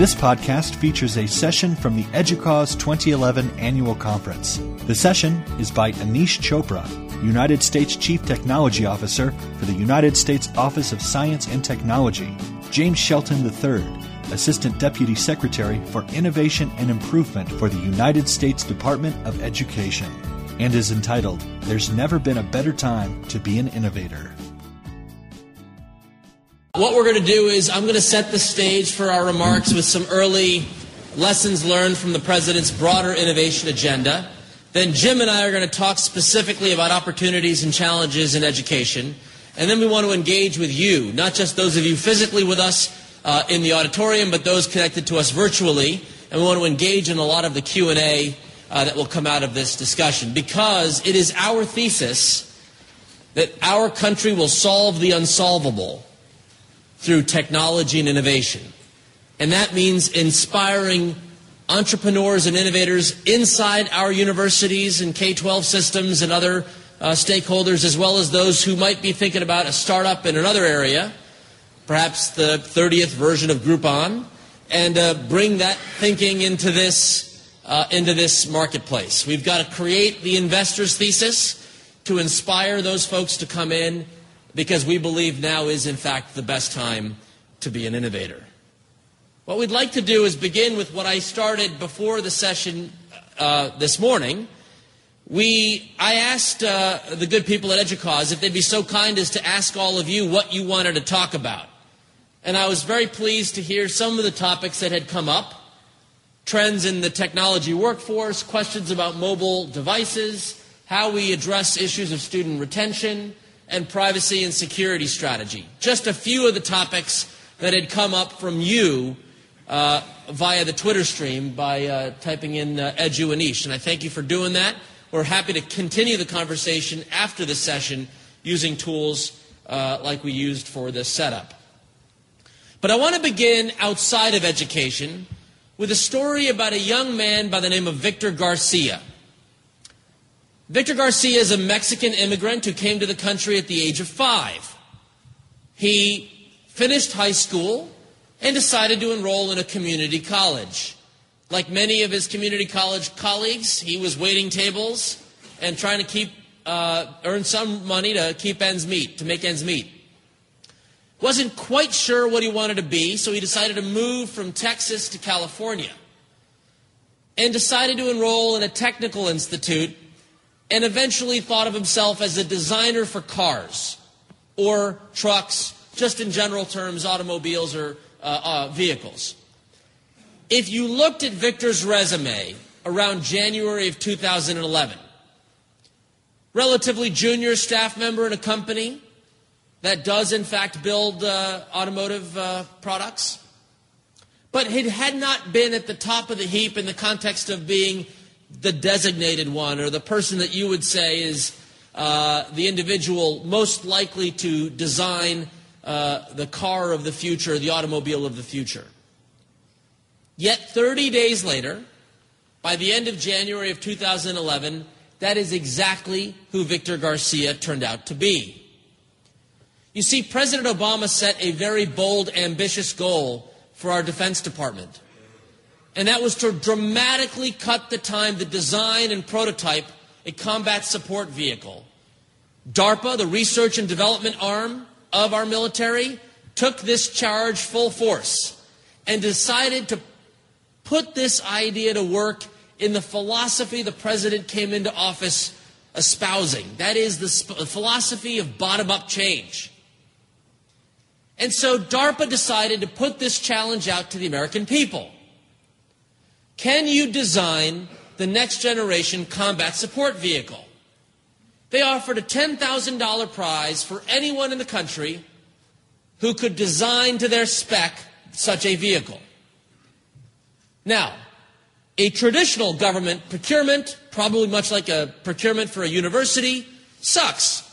This podcast features a session from the EDUCAUSE 2011 Annual Conference. The session is by Anish Chopra, United States Chief Technology Officer for the United States Office of Science and Technology, James Shelton III, Assistant Deputy Secretary for Innovation and Improvement for the United States Department of Education, and is entitled, "There's Never Been a Better Time to Be an Innovator." What we're going to do is I'm going to set the stage for our remarks with some early lessons learned from the President's broader innovation agenda. Then Jim and I are going to talk specifically about opportunities and challenges in education. And then we want to engage with you, not just those of you physically with us in the auditorium, but those connected to us virtually. And we want to engage in a lot of the Q&A that will come out of this discussion, because it is our thesis that our country will solve the unsolvable through technology and innovation. And that means inspiring entrepreneurs and innovators inside our universities and K-12 systems and other stakeholders, as well as those who might be thinking about a startup in another area, perhaps the 30th version of Groupon, and bring that thinking into this marketplace. We've got to create the investor's thesis to inspire those folks to come in, because we believe now is, in fact, the best time to be an innovator. What we'd like to do is begin with what I started before the session this morning. I asked the good people at EDUCAUSE if they'd be so kind as to ask all of you what you wanted to talk about. And I was very pleased to hear some of the topics that had come up: trends in the technology workforce, questions about mobile devices, how we address issues of student retention, and privacy and security strategy. Just a few of the topics that had come up from you via the Twitter stream by typing in Edu Anish. And I thank you for doing that. We're happy to continue the conversation after the session using tools like we used for this setup. But I want to begin outside of education with a story about a young man by the name of Victor Garcia. Victor Garcia is a Mexican immigrant who came to the country at the age of 5. He finished high school and decided to enroll in a community college. Like many of his community college colleagues, he was waiting tables and trying to earn some money to make ends meet. Wasn't quite sure what he wanted to be, so he decided to move from Texas to California and decided to enroll in a technical institute, and eventually thought of himself as a designer for cars or trucks, just in general terms, automobiles or vehicles. If you looked at Victor's resume around January of 2011, relatively junior staff member in a company that does in fact build automotive products, but it had not been at the top of the heap in the context of being the designated one, or the person that you would say is the individual most likely to design the car of the future, the automobile of the future. Yet 30 days later, by the end of January of 2011, that is exactly who Victor Garcia turned out to be. You see, President Obama set a very bold, ambitious goal for our Defense Department. And that was to dramatically cut the time to design and prototype a combat support vehicle. DARPA, the research and development arm of our military, took this charge full force and decided to put this idea to work in the philosophy the President came into office espousing. That is the philosophy of bottom-up change. And so DARPA decided to put this challenge out to the American people. Can you design the next generation combat support vehicle? They offered a $10,000 prize for anyone in the country who could design to their spec such a vehicle. Now, a traditional government procurement, probably much like a procurement for a university, sucks.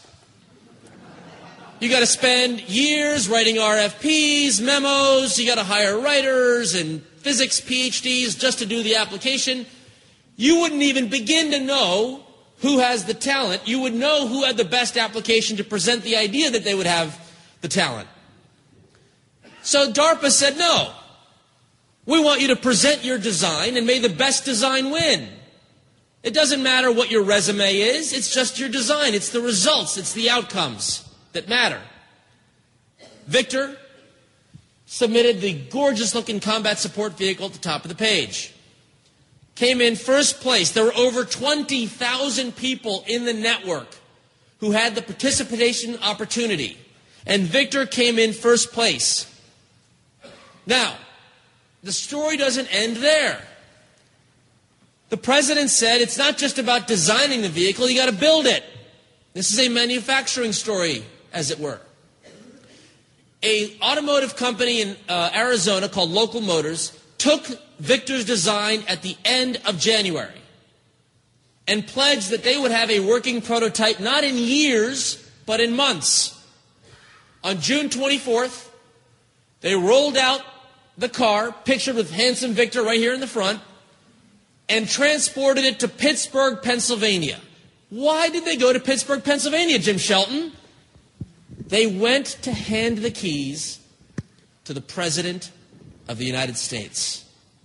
You got to spend years writing RFPs, memos, you got to hire writers and physics PhDs just to do the application. You wouldn't even begin to know who has the talent. You would know who had the best application to present the idea that they would have the talent. So DARPA said, no, We want you to present your design, and may the best design win. It doesn't matter what your resume is. It's just your design. It's the results. It's the outcomes that matter. Victor submitted the gorgeous-looking combat support vehicle at the top of the page. Came in first place. There were over 20,000 people in the network who had the participation opportunity. And Victor came in first place. Now, the story doesn't end there. The president said it's not just about designing the vehicle, you got to build it. This is a manufacturing story, as it were. An automotive company in Arizona called Local Motors took Victor's design at the end of January and pledged that they would have a working prototype not in years, but in months. On June 24th, they rolled out the car, pictured with handsome Victor right here in the front, and transported it to Pittsburgh, Pennsylvania. Why did they go to Pittsburgh, Pennsylvania, Jim Shelton? They went to hand the keys to the President of the United States.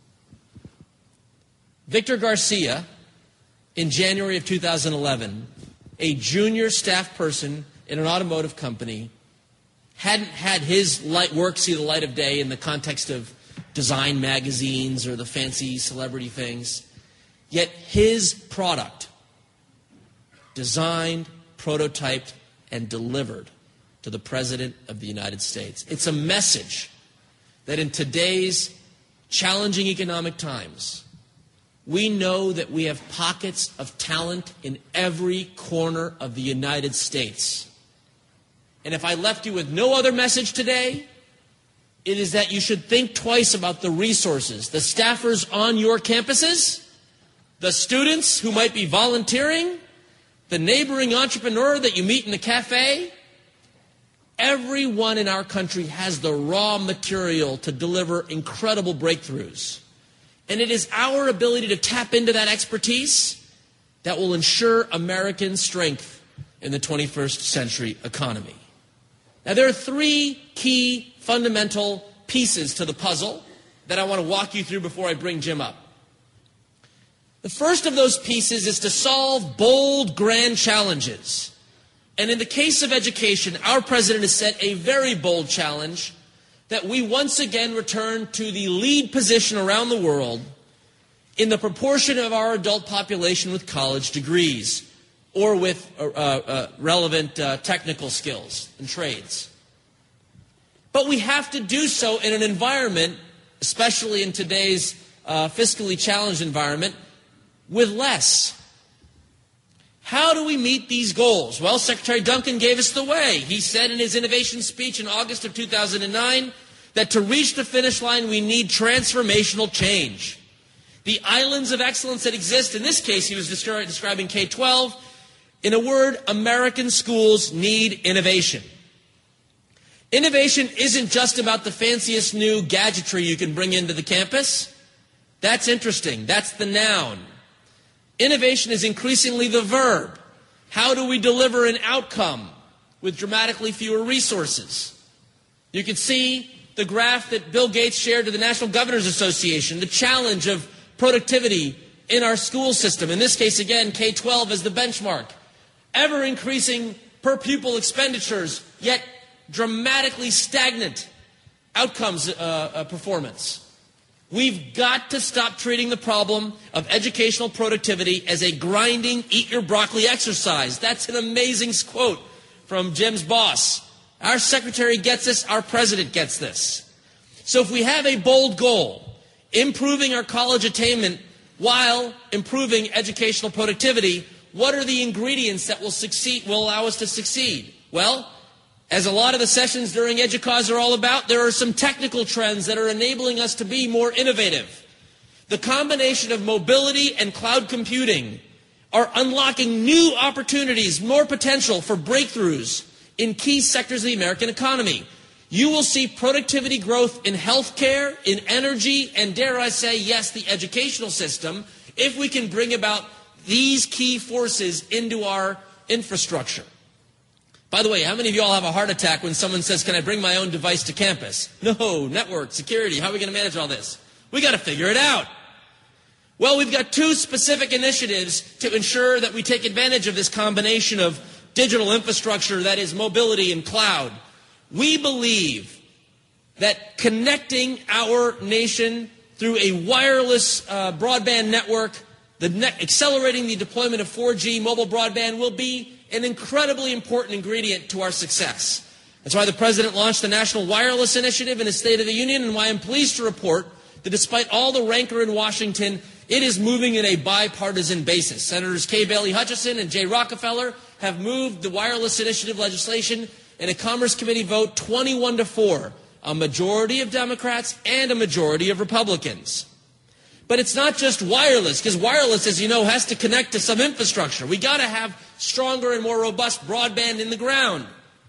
Victor Garcia, in January of 2011, a junior staff person in an automotive company, hadn't had his work see the light of day in the context of design magazines or the fancy celebrity things. Yet his product, designed, prototyped, and delivered to the President of the United States. It's a message that in today's challenging economic times, we know that we have pockets of talent in every corner of the United States. And if I left you with no other message today, it is that you should think twice about the resources, the staffers on your campuses, the students who might be volunteering, the neighboring entrepreneur that you meet in the cafe. Everyone in our country has the raw material to deliver incredible breakthroughs. And it is our ability to tap into that expertise that will ensure American strength in the 21st century economy. Now, there are three key fundamental pieces to the puzzle that I want to walk you through before I bring Jim up. The first of those pieces is to solve bold, grand challenges. And in the case of education, our president has set a very bold challenge that we once again return to the lead position around the world in the proportion of our adult population with college degrees or with relevant technical skills and trades. But we have to do so in an environment, especially in today's fiscally challenged environment, with less. How do we meet these goals? Well, Secretary Duncan gave us the way. He said in his innovation speech in August of 2009 that to reach the finish line, we need transformational change. The islands of excellence that exist, in this case, he was describing K-12. In a word, American schools need innovation. Innovation isn't just about the fanciest new gadgetry you can bring into the campus. That's interesting. That's the noun. Innovation is increasingly the verb. How do we deliver an outcome with dramatically fewer resources? You can see the graph that Bill Gates shared to the National Governors Association, the challenge of productivity in our school system. In this case, again, K-12 as the benchmark. Ever increasing per pupil expenditures, yet dramatically stagnant outcomes performance. We've got to stop treating the problem of educational productivity as a grinding, eat your broccoli exercise. That's an amazing quote from Jim's boss. Our secretary gets this, our president gets this. So if we have a bold goal, improving our college attainment while improving educational productivity, what are the ingredients that will allow us to succeed? Well, as a lot of the sessions during EDUCAUSE are all about, there are some technical trends that are enabling us to be more innovative. The combination of mobility and cloud computing are unlocking new opportunities, more potential for breakthroughs in key sectors of the American economy. You will see productivity growth in healthcare, in energy, and dare I say, yes, the educational system, if we can bring about these key forces into our infrastructure. By the way, how many of you all have a heart attack when someone says, can I bring my own device to campus? No, network, security, how are we going to manage all this? We got to figure it out. Well, we've got two specific initiatives to ensure that we take advantage of this combination of digital infrastructure, that is mobility and cloud. We believe that connecting our nation through a wireless broadband network, accelerating the deployment of 4G mobile broadband will be an incredibly important ingredient to our success. That's why the President launched the National Wireless Initiative in his State of the Union, and why I'm pleased to report that despite all the rancor in Washington, it is moving in a bipartisan basis. Senators Kay Bailey Hutchison and Jay Rockefeller have moved the wireless initiative legislation in a Commerce Committee vote 21-4, a majority of Democrats and a majority of Republicans. But it's not just wireless, because wireless, as you know, has to connect to some infrastructure. We got to have stronger and more robust broadband in the ground.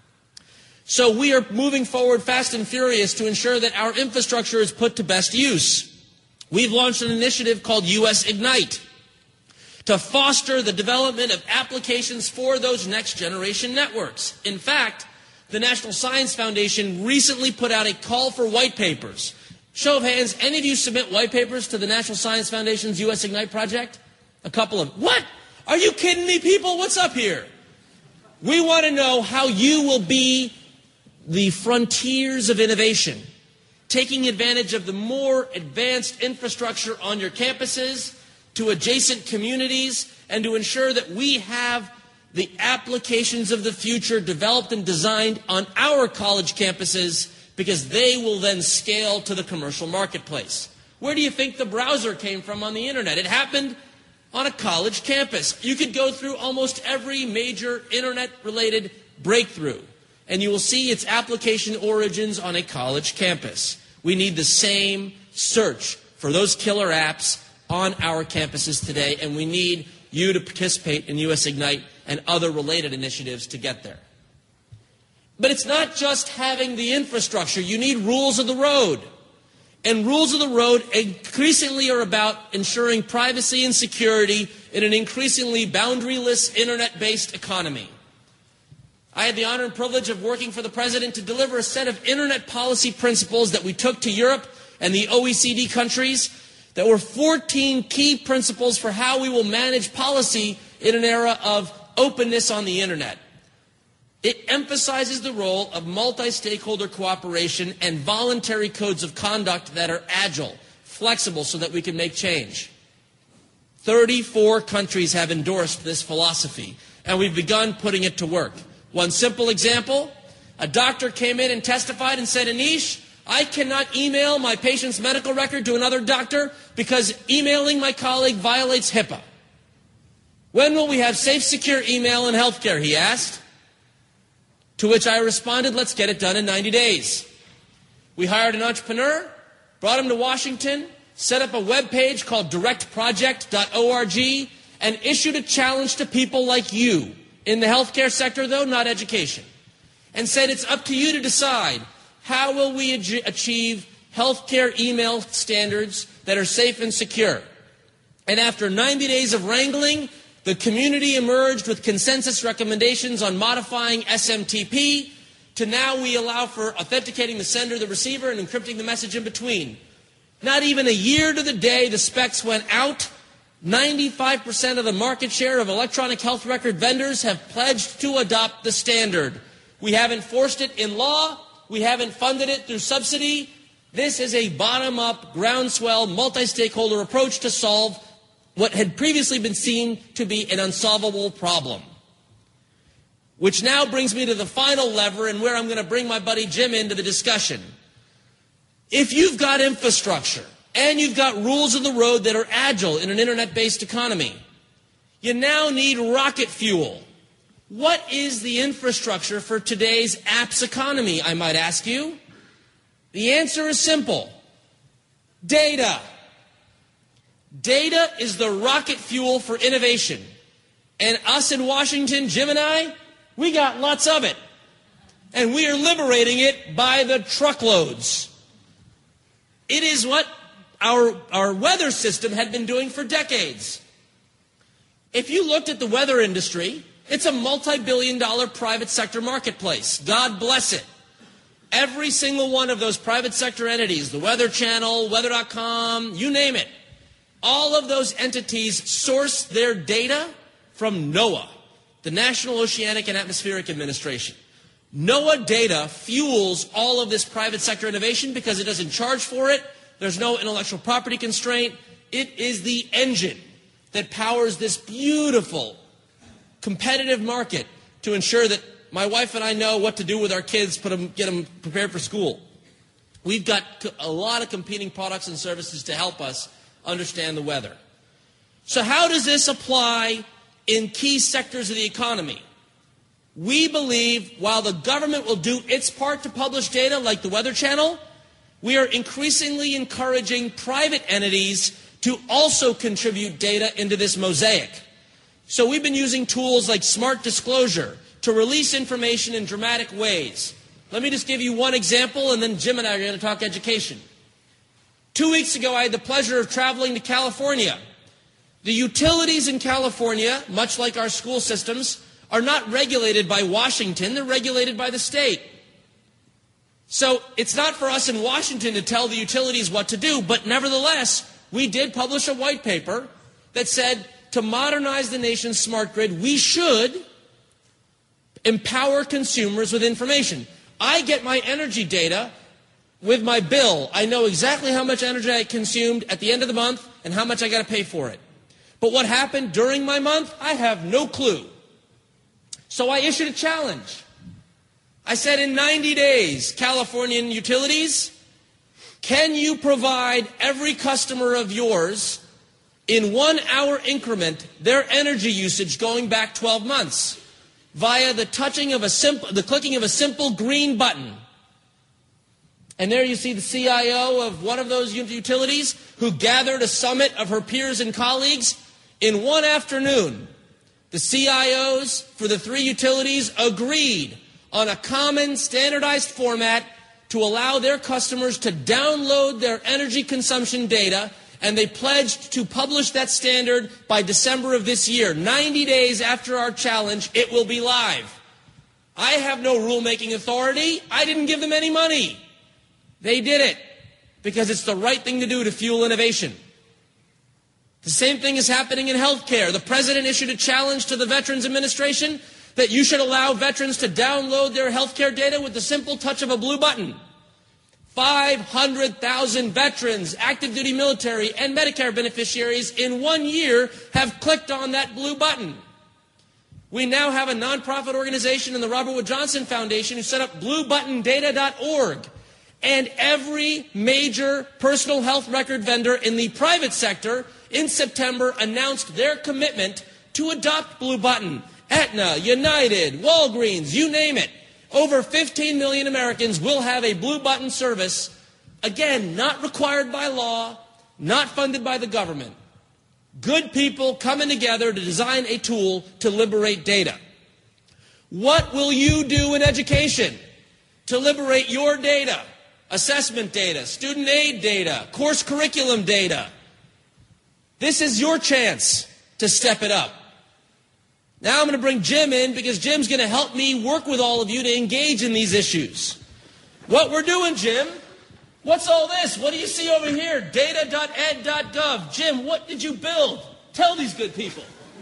So we are moving forward fast and furious to ensure that our infrastructure is put to best use. We've launched an initiative called US Ignite to foster the development of applications for those next generation networks. In fact, the National Science Foundation recently put out a call for white papers. Show of hands, any of you submit white papers to the National Science Foundation's US Ignite project? A couple of, what? Are you kidding me, people? What's up here? We want to know how you will be the frontiers of innovation, taking advantage of the more advanced infrastructure on your campuses, to adjacent communities, and to ensure that we have the applications of the future developed and designed on our college campuses, because they will then scale to the commercial marketplace. Where do you think the browser came from on the internet? It happened on a college campus. You could go through almost every major internet-related breakthrough, and you will see its application origins on a college campus. We need the same search for those killer apps on our campuses today, and we need you to participate in US Ignite and other related initiatives to get there. But it's not just having the infrastructure. You need rules of the road. And rules of the road increasingly are about ensuring privacy and security in an increasingly boundaryless internet-based economy. I had the honor and privilege of working for the President to deliver a set of internet policy principles that we took to Europe and the OECD countries. There were 14 key principles for how we will manage policy in an era of openness on the internet. It emphasizes the role of multi-stakeholder cooperation and voluntary codes of conduct that are agile, flexible, so that we can make change. 34 countries have endorsed this philosophy, and we've begun putting it to work. One simple example, a doctor came in and testified and said, Anish, I cannot email my patient's medical record to another doctor because emailing my colleague violates HIPAA. When will we have safe, secure email in healthcare, he asked. To which I responded, let's get it done in 90 days. We hired an entrepreneur, brought him to Washington, set up a web page called directproject.org, and issued a challenge to people like you, in the healthcare sector though, not education, and said it's up to you to decide how will we achieve healthcare email standards that are safe and secure. And after 90 days of wrangling, the community emerged with consensus recommendations on modifying SMTP to now we allow for authenticating the sender, the receiver, and encrypting the message in between. Not even a year to the day the specs went out, 95% of the market share of electronic health record vendors have pledged to adopt the standard. We haven't forced it in law. We haven't funded it through subsidy. This is a bottom-up, groundswell, multi-stakeholder approach to solve what had previously been seen to be an unsolvable problem. Which now brings me to the final lever and where I'm going to bring my buddy Jim into the discussion. If you've got infrastructure and you've got rules of the road that are agile in an internet-based economy, you now need rocket fuel. What is the infrastructure for today's apps economy, I might ask you? The answer is simple. Data. Data is the rocket fuel for innovation. And us in Washington, Jim and I, we got lots of it. And we are liberating it by the truckloads. It is what our weather system had been doing for decades. If you looked at the weather industry, it's a multi-billion-dollar private sector marketplace. God bless it. Every single one of those private sector entities, the Weather Channel, Weather.com, you name it, all of those entities source their data from NOAA, the National Oceanic and Atmospheric Administration. NOAA data fuels all of this private sector innovation because it doesn't charge for it. There's no intellectual property constraint. It is the engine that powers this beautiful, competitive market to ensure that my wife and I know what to do with our kids, get them prepared for school. We've got a lot of competing products and services to help us understand the weather. So how does this apply in key sectors of the economy? We believe while the government will do its part to publish data like the Weather Channel, we are increasingly encouraging private entities to also contribute data into this mosaic. So we've been using tools like Smart Disclosure to release information in dramatic ways. Let me just give you one example, and then Jim and I are going to talk education. 2 weeks ago, I had the pleasure of traveling to California. The utilities in California, much like our school systems, are not regulated by Washington, they're regulated by the state. So it's not for us in Washington to tell the utilities what to do, but nevertheless, we did publish a white paper that said to modernize the nation's smart grid, we should empower consumers with information. I get my energy data with my bill. I know exactly how much energy I consumed at the end of the month and how much I got to pay for it. But what happened during my month, I have no clue. So I issued a challenge. I said in 90 days, Californian utilities, can you provide every customer of yours in 1 hour increment their energy usage going back 12 months via the clicking of a simple green button? And there you see the CIO of one of those utilities who gathered a summit of her peers and colleagues in one afternoon. The CIOs for the 3 utilities agreed on a common standardized format to allow their customers to download their energy consumption data, and they pledged to publish that standard by December of this year. 90 days after our challenge, it will be live. I have no rulemaking authority. I didn't give them any money. They did it because it's the right thing to do to fuel innovation. The same thing is happening in healthcare. The president issued a challenge to the Veterans Administration that you should allow veterans to download their healthcare data with the simple touch of a blue button. 500,000 veterans, active duty military, and Medicare beneficiaries in 1 year have clicked on that blue button. We now have a nonprofit organization in the Robert Wood Johnson Foundation who set up bluebuttondata.org. And every major personal health record vendor in the private sector in September announced their commitment to adopt Blue Button. Aetna, United, Walgreens, you name it. Over 15 million Americans will have a Blue Button service, again, not required by law, not funded by the government. Good people coming together to design a tool to liberate data. What will you do in education to liberate your data? Assessment data, student aid data, course curriculum data. This is your chance to step it up. Now I'm going to bring Jim in because Jim's going to help me work with all of you to engage in these issues. What we're doing, Jim, what's all this? What do you see over here? Data.ed.gov. Jim, what did you build? Tell these good people.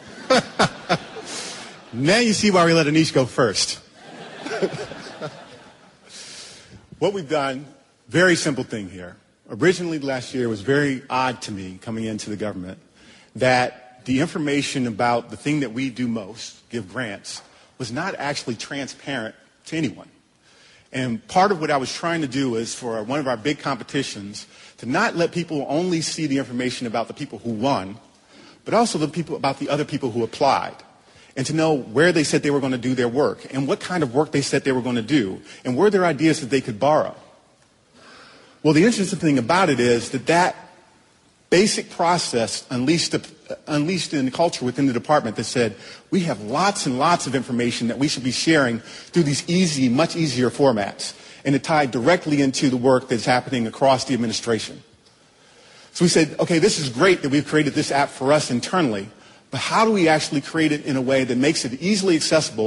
Now you see why we let Anish go first. What we've done, very simple thing here. Originally last year, it was very odd to me coming into the government that the information about the thing that we do most, give grants, was not actually transparent to anyone. And part of what I was trying to do is for one of our big competitions to not let people only see the information about the people who won, but also the people about the other people who applied. And to know where they said they were going to do their work and what kind of work they said they were going to do and were there ideas that they could borrow. Well, the interesting thing about it is that basic process unleashed in the culture within the department that said we have lots and lots of information that we should be sharing through these easy, much easier formats. And it tied directly into the work that's happening across the administration. So we said, okay, this is great that we've created this app for us internally, but how do we actually create it in a way that makes it easily accessible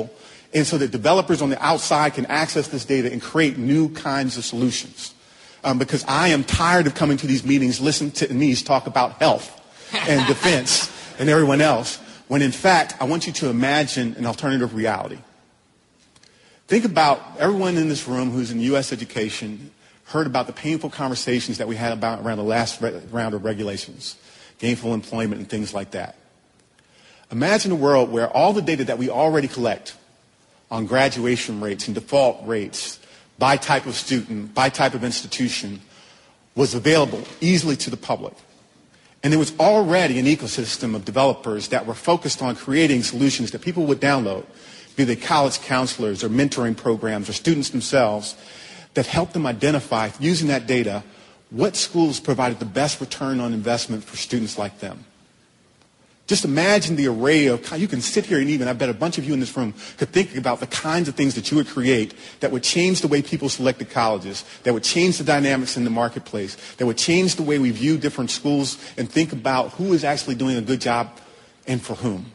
and so that developers on the outside can access this data and create new kinds of solutions. Because I am tired of coming to these meetings, listening to Anish talk about health and defense and everyone else, when in fact, I want you to imagine an alternative reality. Think about everyone in this room who's in U.S. education heard about the painful conversations that we had about around the last round of regulations, gainful employment and things like that. Imagine a world where all the data that we already collect on graduation rates and default rates by type of student, by type of institution, was available easily to the public. And there was already an ecosystem of developers that were focused on creating solutions that people would download, be they college counselors or mentoring programs or students themselves, that helped them identify, using that data, what schools provided the best return on investment for students like them. Just imagine the array of, you can sit here and even, I bet a bunch of you in this room could think about the kinds of things that you would create that would change the way people selected colleges, that would change the dynamics in the marketplace, that would change the way we view different schools and think about who is actually doing a good job and for whom.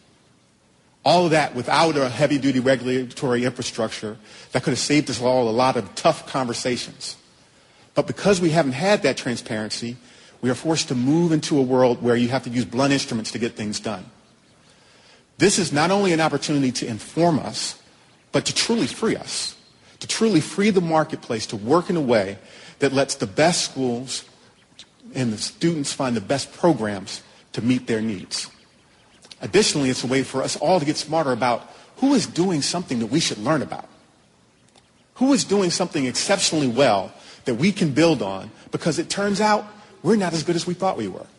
All of that without a heavy-duty regulatory infrastructure that could have saved us all a lot of tough conversations. But because we haven't had that transparency, we are forced to move into a world where you have to use blunt instruments to get things done. This is not only an opportunity to inform us, but to truly free us, to truly free the marketplace to work in a way that lets the best schools and the students find the best programs to meet their needs. Additionally, it's a way for us all to get smarter about who is doing something that we should learn about. Who is doing something exceptionally well that we can build on, because it turns out we're not as good as we thought we were.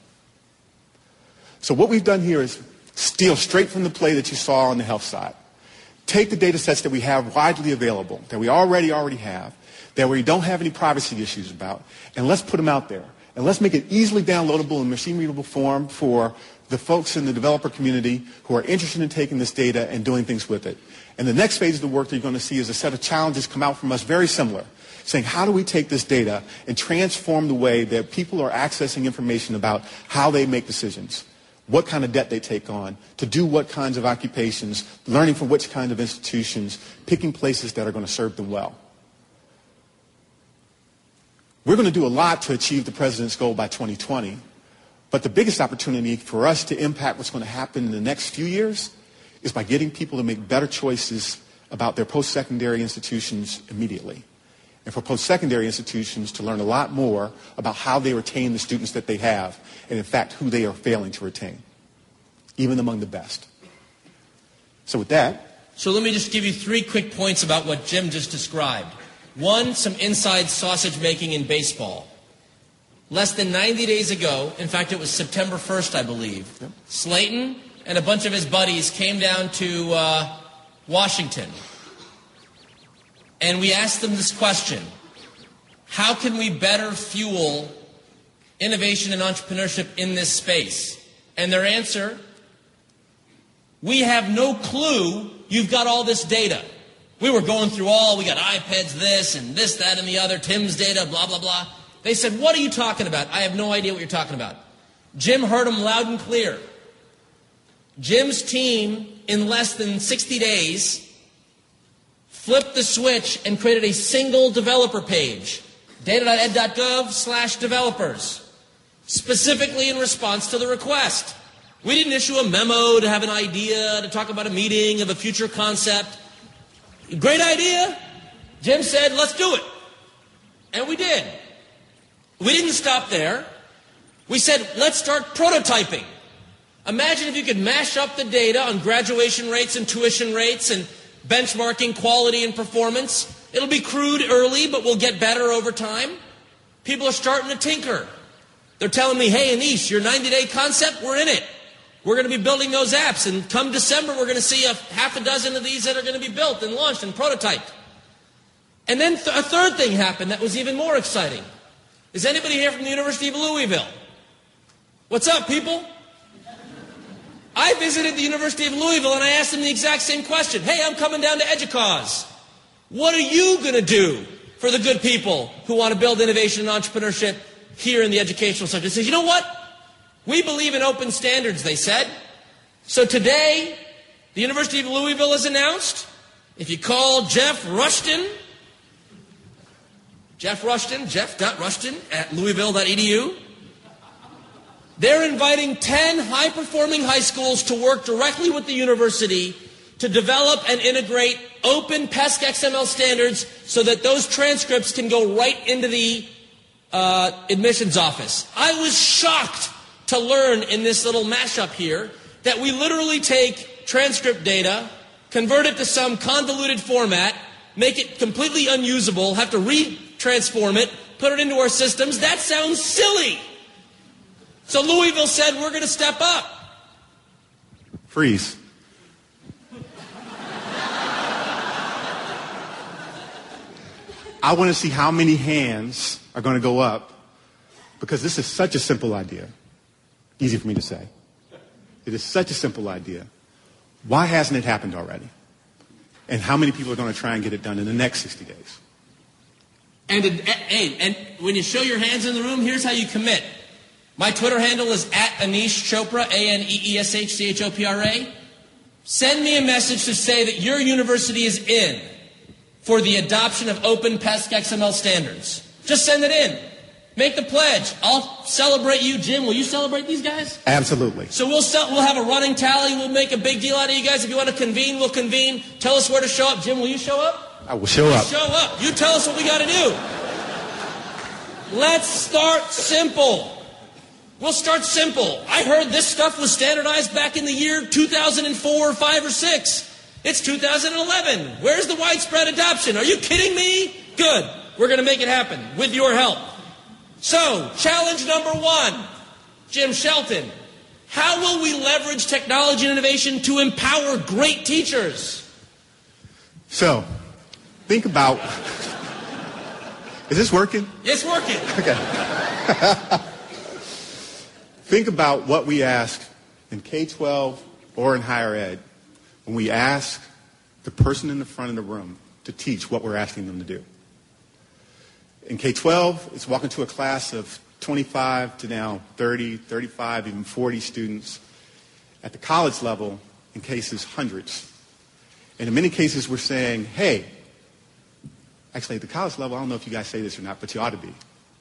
So what we've done here is steal straight from the play that you saw on the health side. Take the data sets that we have widely available, that we already have, that we don't have any privacy issues about, and let's put them out there. And let's make it easily downloadable in machine-readable form for the folks in the developer community who are interested in taking this data and doing things with it. And the next phase of the work that you're going to see is a set of challenges come out from us very similar, saying how do we take this data and transform the way that people are accessing information about how they make decisions, what kind of debt they take on, to do what kinds of occupations, learning from which kind of institutions, picking places that are going to serve them well. We're going to do a lot to achieve the president's goal by 2020, but the biggest opportunity for us to impact what's going to happen in the next few years is by getting people to make better choices about their post-secondary institutions immediately. And for post-secondary institutions to learn a lot more about how they retain the students that they have, and in fact, who they are failing to retain, even among the best. So with that... So let me just give you 3 quick points about what Jim just described. 1, some inside sausage making in baseball. Less than 90 days ago, in fact, it was September 1st, I believe, yep, Slayton and a bunch of his buddies came down to Washington. And we asked them this question: how can we better fuel innovation and entrepreneurship in this space? And their answer: we have no clue you've got all this data. We were going through we got iPads, this, and this, that, and the other, Tim's data, blah, blah, blah. They said, what are you talking about? I have no idea what you're talking about. Jim heard them loud and clear. Jim's team, in less than 60 days, flipped the switch and created a single developer page, data.ed.gov/developers, specifically in response to the request. We didn't issue a memo to have an idea, to talk about a meeting of a future concept. Great idea. Jim said, let's do it. And we did. We didn't stop there. We said, let's start prototyping. Imagine if you could mash up the data on graduation rates and tuition rates and benchmarking quality and performance. It'll be crude early, but we'll get better over time. People are starting to tinker. They're telling me, hey, Anish, your 90-day concept, we're in it. We're going to be building those apps, and come December, we're going to see half a dozen of these that are going to be built and launched and prototyped. And then a third thing happened that was even more exciting. Is anybody here from the University of Louisville? What's up, people? I visited the University of Louisville, and I asked them the exact same question. Hey, I'm coming down to EDUCAUSE. What are you going to do for the good people who want to build innovation and entrepreneurship here in the educational sector? They said, you know what? We believe in open standards, they said. So today, the University of Louisville has announced If you call Jeff Rushton, Jeff.Rushton at Louisville.edu, they're inviting 10 high-performing high schools to work directly with the university to develop and integrate open PESC XML standards so that those transcripts can go right into the admissions office. I was shocked to learn in this little mashup here that we literally take transcript data, convert it to some convoluted format, make it completely unusable, have to retransform it, put it into our systems. That sounds silly. So Louisville said, we're going to step up. Freeze. I want to see how many hands are going to go up, because this is such a simple idea. Easy for me to say. It is such a simple idea. Why hasn't it happened already? And how many people are going to try and get it done in the next 60 days? And when you show your hands in the room, here's how you commit. My Twitter handle is @Anish Chopra, ANEESHCHOPRA. Send me a message to say that your university is in for the adoption of open PESC XML standards. Just send it in. Make the pledge. I'll celebrate you. Jim, will you celebrate these guys? Absolutely. So we'll have a running tally. We'll make a big deal out of you guys. If you want to convene, we'll convene. Tell us where to show up. Jim, will you show up? I will show up. Show up. You tell us what we got to do. Let's start simple. We'll start simple. I heard this stuff was standardized back in the year 2004, 5, or 6. It's 2011. Where's the widespread adoption? Are you kidding me? Good. We're going to make it happen with your help. So, challenge number 1, Jim Shelton. How will we leverage technology and innovation to empower great teachers? So, think about... Is this working? It's working. Okay. Think about what we ask in K-12 or in higher ed when we ask the person in the front of the room to teach what we're asking them to do. In K-12, it's walking to a class of 25 to now 30, 35, even 40 students. At the college level, in cases, hundreds. And in many cases, we're saying, hey, actually at the college level, I don't know if you guys say this or not, but you ought to be.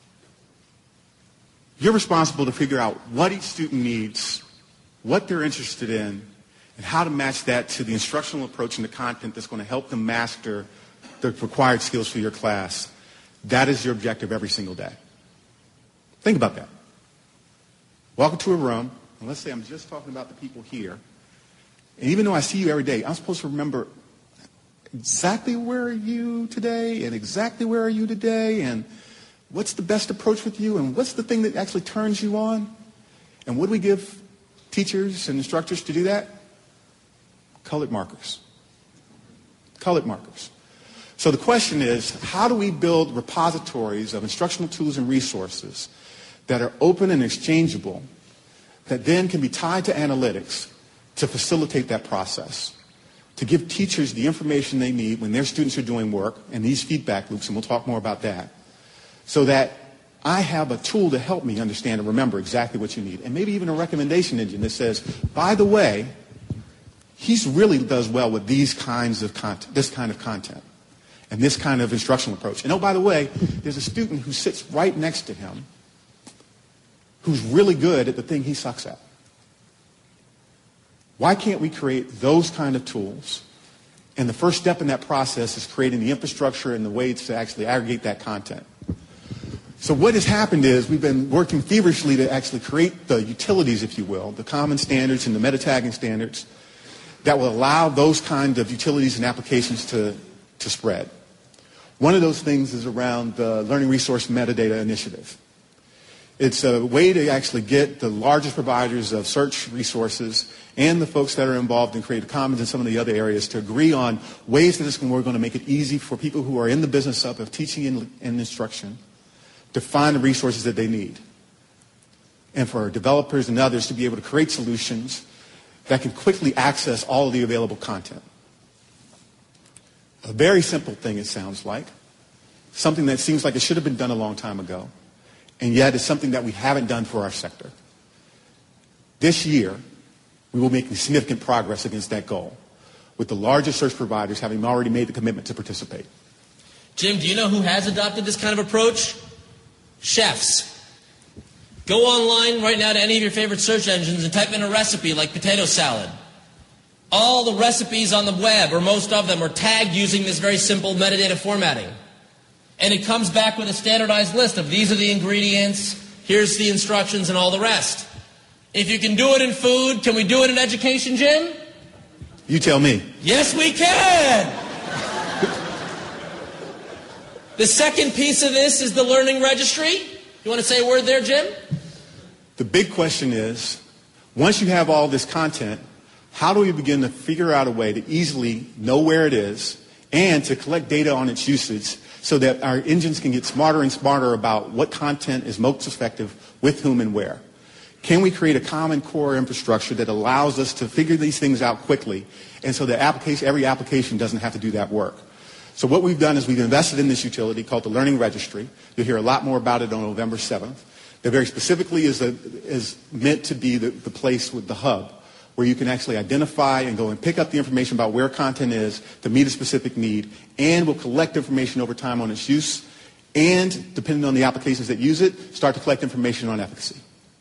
You're responsible to figure out what each student needs, what they're interested in, and how to match that to the instructional approach and the content that's going to help them master the required skills for your class. That is your objective every single day. Think about that. Walk into a room, and let's say I'm just talking about the people here, and even though I see you every day, I'm supposed to remember exactly where are you today, and exactly where are you today, and what's the best approach with you, and what's the thing that actually turns you on? And what do we give teachers and instructors to do that? Colored markers. Colored markers. So the question is, how do we build repositories of instructional tools and resources that are open and exchangeable, that then can be tied to analytics to facilitate that process, to give teachers the information they need when their students are doing work, and these feedback loops, and we'll talk more about that, so that I have a tool to help me understand and remember exactly what you need. And maybe even a recommendation engine that says, by the way, he really does well with these kinds of content, this kind of content, and this kind of instructional approach. And oh, by the way, there's a student who sits right next to him who's really good at the thing he sucks at. Why can't we create those kind of tools? And the first step in that process is creating the infrastructure and the ways to actually aggregate that content. So what has happened is we've been working feverishly to actually create the utilities, if you will, the common standards and the meta-tagging standards that will allow those kinds of utilities and applications to spread. One of those things is around the Learning Resource Metadata Initiative. It's a way to actually get the largest providers of search resources and the folks that are involved in Creative Commons and some of the other areas to agree on ways that we're going to make it easy for people who are in the business of teaching and instruction to find the resources that they need. And for developers and others to be able to create solutions that can quickly access all of the available content. A very simple thing, it sounds like. Something that seems like it should have been done a long time ago. And yet it's something that we haven't done for our sector. This year, we will make significant progress against that goal. with the largest search providers having already made the commitment to participate. Jim, do you know who has adopted this kind of approach? Chefs. Go online right now to any of your favorite search engines and type in a recipe like potato salad. All the recipes on the web, or most of them, are tagged using this very simple metadata formatting. And it comes back with a standardized list of these are the ingredients, here's the instructions, and all the rest. If you can do it in food, can we do it in education, Jim? You tell me. Yes, we can! The second piece of this is the learning registry. You want to say a word there, Jim? The big question is, once you have all this content, how do we begin to figure out a way to easily know where it is and to collect data on its usage so that our engines can get smarter and smarter about what content is most effective with whom and where? Can we create a common core infrastructure that allows us to figure these things out quickly and so that every application doesn't have to do that work? So what we've done is we've invested in this utility called the Learning Registry. You'll hear a lot more about it on November 7th. That very specifically is meant to be the place with the hub where you can actually identify and go and pick up the information about where content is to meet a specific need, and will collect information over time on its use, and, depending on the applications that use it, start to collect information on efficacy.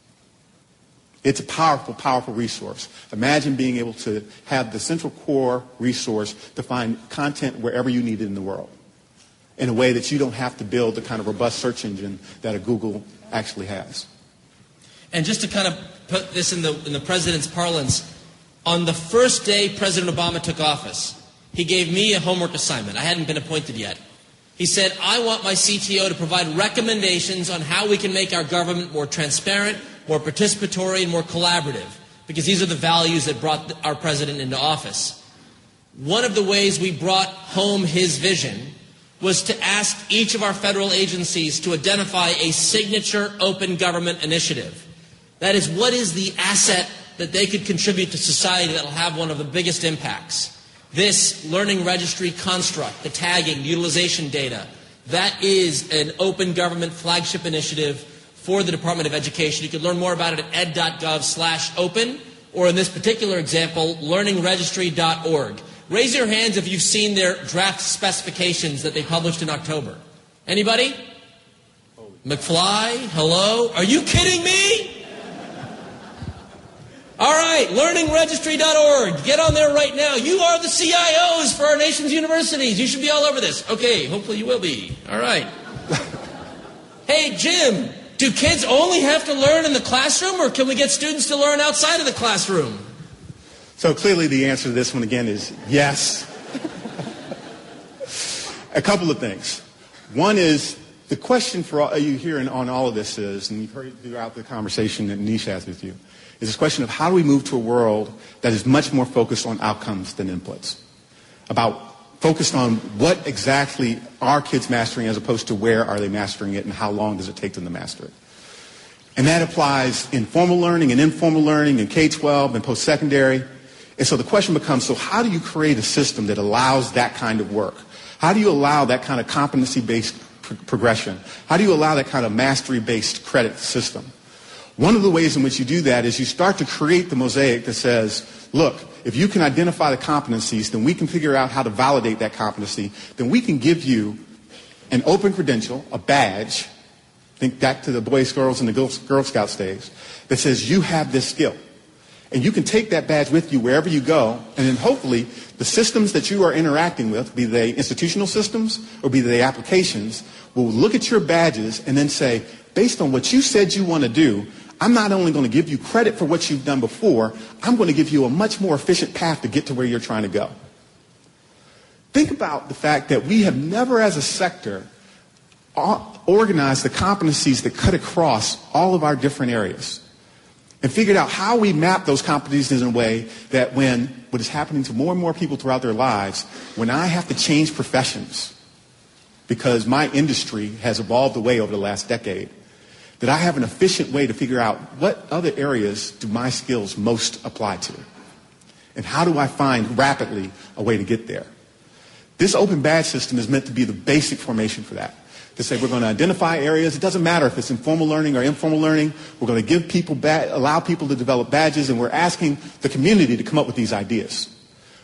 It's a powerful, powerful resource. Imagine being able to have the central core resource to find content wherever you need it in the world in a way that you don't have to build the kind of robust search engine that a Google actually has. And just to kind of put this in the president's parlance, on the first day President Obama took office, he gave me a homework assignment. I hadn't been appointed yet. He said, I want my CTO to provide recommendations on how we can make our government more transparent, more participatory, and more collaborative, because these are the values that brought our president into office. One of the ways we brought home his vision was to ask each of our federal agencies to identify a signature open government initiative. That is, what is the asset that they could contribute to society that will have one of the biggest impacts? This learning registry construct, the tagging, the utilization data, that is an open government flagship initiative for the Department of Education. You can learn more about it at ed.gov/open, or in this particular example, learningregistry.org. Raise your hands if you've seen their draft specifications that they published in October. Anybody? McFly? Hello? Are you kidding me? All right, learningregistry.org. Get on there right now. You are the CIOs for our nation's universities. You should be all over this. Okay, hopefully you will be. All right. Hey, Jim, do kids only have to learn in the classroom, or can we get students to learn outside of the classroom? So clearly the answer to this one again is yes. A couple of things. One is, the question for all you here on all of this is, and you've heard it throughout the conversation that Anish has with you, is this question of how do we move to a world that is much more focused on outcomes than inputs, focused on what exactly are kids mastering as opposed to where are they mastering it and how long does it take them to master it. And that applies in formal learning and informal learning in K-12 and post-secondary. And so the question becomes, so how do you create a system that allows that kind of work? How do you allow that kind of competency-based progression? How do you allow that kind of mastery-based credit system? One of the ways in which you do that is you start to create the mosaic that says, look, if you can identify the competencies, then we can figure out how to validate that competency. Then we can give you an open credential, a badge, think back to the Boys, Girls, and the Girl Scouts days, that says you have this skill. And you can take that badge with you wherever you go, and then hopefully the systems that you are interacting with, be they institutional systems or be they applications, will look at your badges and then say, based on what you said you want to do, I'm not only going to give you credit for what you've done before, I'm going to give you a much more efficient path to get to where you're trying to go. Think about the fact that we have never as a sector organized the competencies that cut across all of our different areas and figured out how we map those competencies in a way that when what is happening to more and more people throughout their lives, when I have to change professions because my industry has evolved away over the last decade, that I have an efficient way to figure out what other areas do my skills most apply to. And how do I find rapidly a way to get there? This open badge system is meant to be the basic formation for that. To say we're going to identify areas. It doesn't matter if it's informal learning or informal learning. We're going to give people, allow people to develop badges, and we're asking the community to come up with these ideas.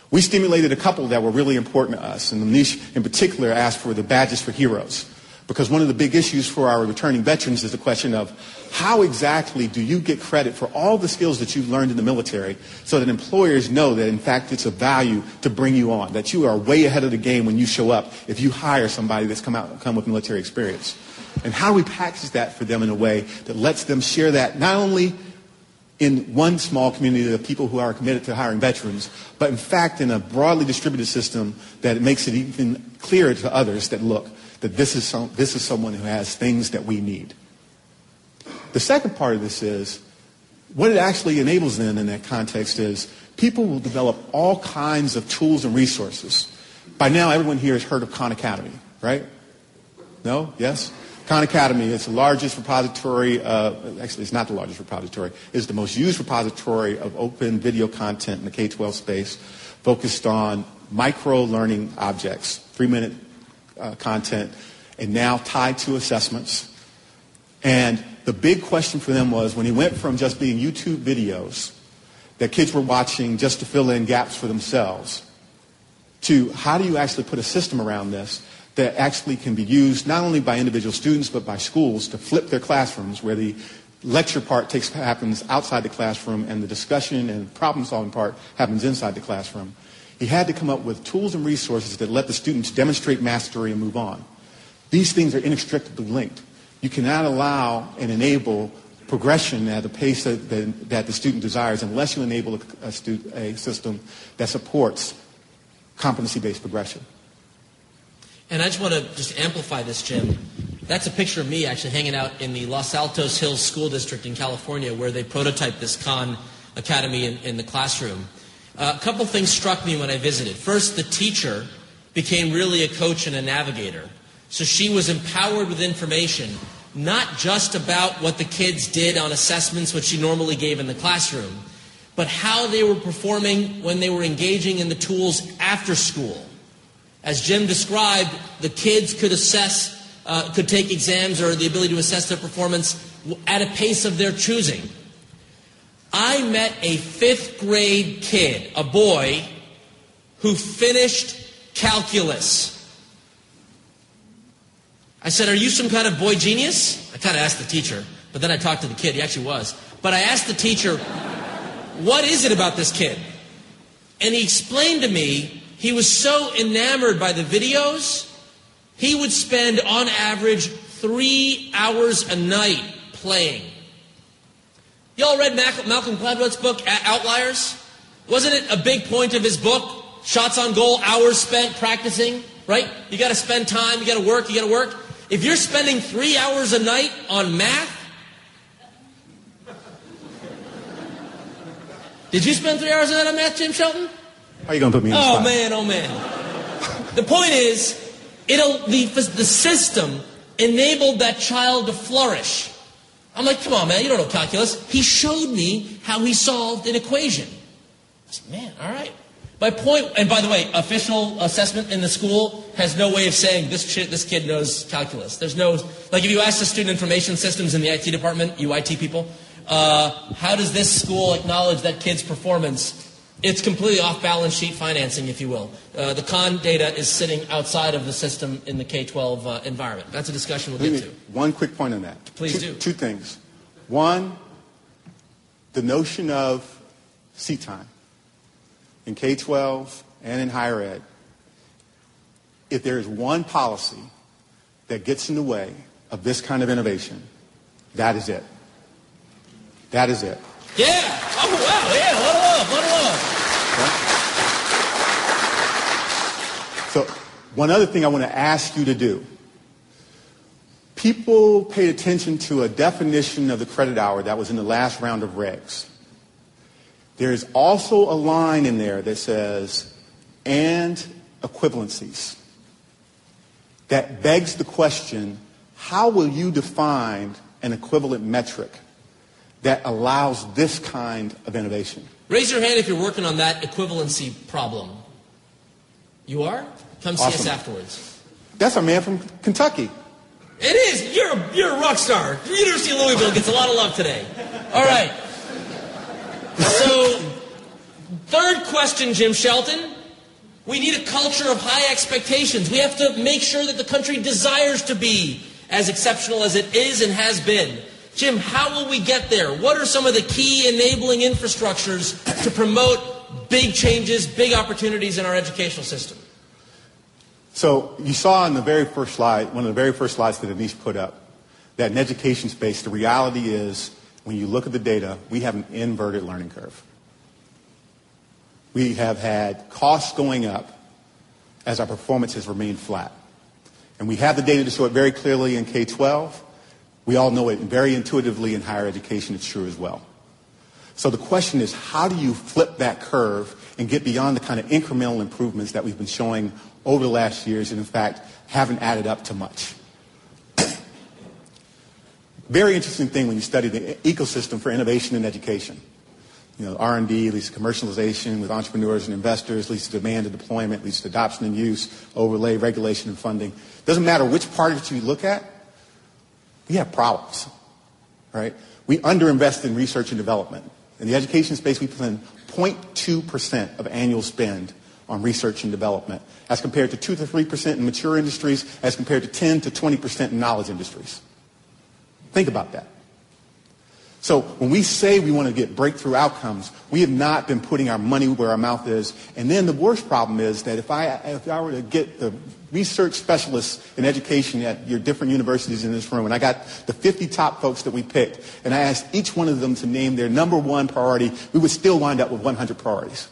We stimulated a couple that were really important to us, and Anish in particular asked for the badges for heroes, because one of the big issues for our returning veterans is the question of how exactly do you get credit for all the skills that you've learned in the military so that employers know that, in fact, it's a value to bring you on, that you are way ahead of the game when you show up if you hire somebody that's come with military experience. And how do we package that for them in a way that lets them share that not only in one small community of people who are committed to hiring veterans, but in fact in a broadly distributed system that makes it even clearer to others that, look, that this is someone who has things that we need. The second part of this is, what it actually enables then in that context is people will develop all kinds of tools and resources. By now, everyone here has heard of Khan Academy, right? No? Yes? Khan Academy is the largest repository actually it's not the largest repository, it's the most used repository of open video content in the K-12 space, focused on micro-learning objects, 3-minute content, and now tied to assessments. And the big question for them was, when he went from just being YouTube videos that kids were watching just to fill in gaps for themselves, to how do you actually put a system around this that actually can be used not only by individual students but by schools to flip their classrooms, where the lecture part happens outside the classroom and the discussion and problem-solving part happens inside the classroom. He had to come up with tools and resources that let the students demonstrate mastery and move on. These things are inextricably linked. You cannot allow and enable progression at the pace that the student desires unless you enable a system that supports competency-based progression. And I just want to just amplify this, Jim. That's a picture of me actually hanging out in the Los Altos Hills School District in California, where they prototyped this Khan Academy in the classroom. A couple things struck me when I visited. First, the teacher became really a coach and a navigator. So she was empowered with information, not just about what the kids did on assessments, which she normally gave in the classroom, but how they were performing when they were engaging in the tools after school. As Jim described, the kids could could take exams or the ability to assess their performance at a pace of their choosing. I met a 5th grade kid, a boy, who finished calculus. I said, "Are you some kind of boy genius?" I kind of asked the teacher, but then I talked to the kid. He actually was. But I asked the teacher, "What is it about this kid?" And he explained to me he was so enamored by the videos, he would spend on average 3 hours a night playing. Y'all read Malcolm Gladwell's book, Outliers? Wasn't it a big point of his book? Shots on goal, hours spent practicing, right? You got to spend time, you got to work, If you're spending 3 hours a night on math, did you spend 3 hours a night on math, Jim Shelton? How are you going to put me in the spot? Oh man. The point is, the system enabled that child to flourish. I'm like, come on, man, you don't know calculus. He showed me how he solved an equation. I said, man, all right. My point, and by the way, official assessment in the school has no way of saying this kid knows calculus. There's no, like if you ask the student information systems in the IT department, you IT people, how does this school acknowledge that kid's performance? It's completely off-balance sheet financing, if you will. The Khan data is sitting outside of the system in the K-12 environment. That's a discussion we'll get to. One quick point on that. Please do. Two things. One, the notion of seat time in K-12 and in higher ed. If there is one policy that gets in the way of this kind of innovation, that is it. That is it. Yeah. Oh, wow. Yeah. Let alone. So one other thing I want to ask you to do. People paid attention to a definition of the credit hour that was in the last round of regs. There is also a line in there that says, and equivalencies. That begs the question, how will you define an equivalent metric that allows this kind of innovation? Raise your hand if you're working on that equivalency problem. You are? Come see us afterwards. That's a man from Kentucky. It is. You're a rock star. The University of Louisville gets a lot of love today. All right. So, third question, Jim Shelton. We need a culture of high expectations. We have to make sure that the country desires to be as exceptional as it is and has been. Jim, how will we get there? What are some of the key enabling infrastructures to promote big changes, big opportunities in our educational system? So you saw in the very first slide, one of the very first slides that Anish put up, that in education space, the reality is when you look at the data, we have an inverted learning curve. We have had costs going up as our performance has remained flat. And we have the data to show it very clearly in K-12. We all know it very intuitively in higher education. It's true as well. So the question is, how do you flip that curve and get beyond the kind of incremental improvements that we've been showing over the last years and, in fact, haven't added up to much? Very interesting thing when you study the ecosystem for innovation in education. You know, R&D leads to commercialization with entrepreneurs and investors, leads to demand and deployment, leads to adoption and use, overlay, regulation and funding. Doesn't matter which part of it you look at, we have problems, right? We underinvest in research and development. In the education space, we spend 0.2% of annual spend on research and development, as compared to 2 to 3% in mature industries, as compared to 10 to 20% in knowledge industries. Think about that. So when we say we want to get breakthrough outcomes, we have not been putting our money where our mouth is. And then the worst problem is that if I were to get the research specialists in education at your different universities in this room, and I got the 50 top folks that we picked, and I asked each one of them to name their number one priority, we would still wind up with 100 priorities.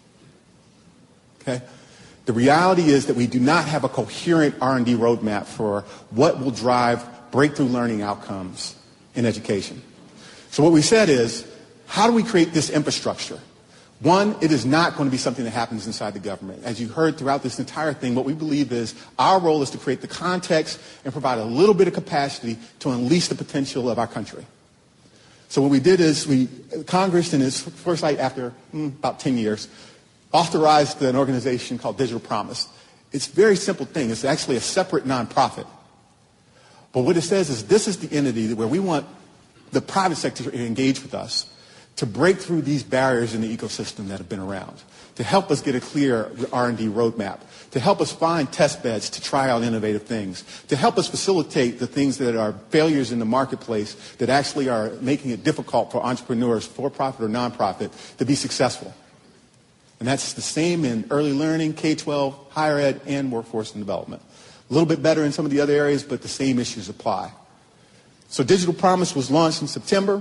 Okay? The reality is that we do not have a coherent R&D roadmap for what will drive breakthrough learning outcomes in education. So what we said is, how do we create this infrastructure? One, it is not going to be something that happens inside the government. As you heard throughout this entire thing, what we believe is our role is to create the context and provide a little bit of capacity to unleash the potential of our country. So what we did is Congress, in its first light after about 10 years, authorized an organization called Digital Promise. It's a very simple thing. It's actually a separate nonprofit. But what it says is this is the entity where we want the private sector to engage with us to break through these barriers in the ecosystem that have been around, to help us get a clear R&D roadmap, to help us find test beds to try out innovative things, to help us facilitate the things that are failures in the marketplace that actually are making it difficult for entrepreneurs, for-profit or non-profit, to be successful. And that's the same in early learning, K-12, higher ed, and workforce and development. A little bit better in some of the other areas, but the same issues apply. So Digital Promise was launched in September.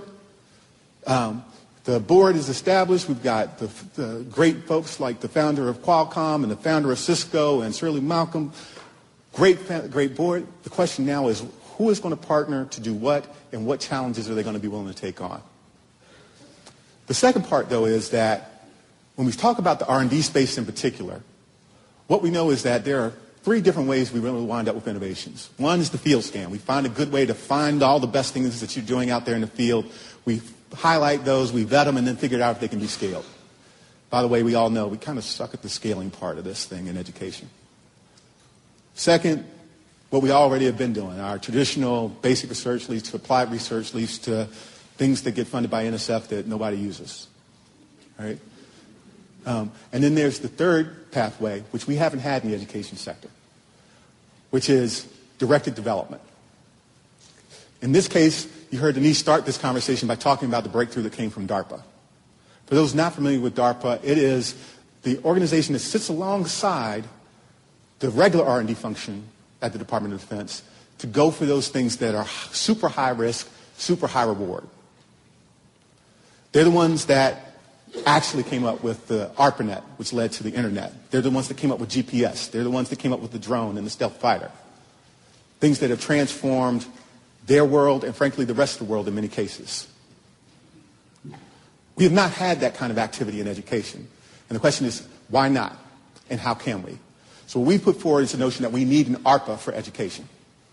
The board is established. We've got the great folks like the founder of Qualcomm and the founder of Cisco and Shirley Malcolm. Great board. The question now is, who is going to partner to do what, and what challenges are they going to be willing to take on? The second part, though, is that when we talk about the R&D space in particular, what we know is that there are 3 different ways we really wind up with innovations. One is the field scan. We find a good way to find all the best things that you're doing out there in the field. We highlight those, we vet them, and then figure out if they can be scaled. By the way, we all know we kind of suck at the scaling part of this thing in education. Second, what we already have been doing. Our traditional basic research leads to applied research, leads to things that get funded by NSF that nobody uses. Right? And then there's the third pathway, which we haven't had in the education sector, which is directed development. In this case, you heard Denise start this conversation by talking about the breakthrough that came from DARPA. For those not familiar with DARPA, it is the organization that sits alongside the regular R&D function at the Department of Defense to go for those things that are super high risk, super high reward. They're the ones that actually came up with the ARPANET, which led to the internet. They're the ones that came up with GPS. They're the ones that came up with the drone and the stealth fighter. Things that have transformed their world and, frankly, the rest of the world in many cases. We have not had that kind of activity in education. And the question is, why not? And how can we? So what we put forward is the notion that we need an ARPA for education.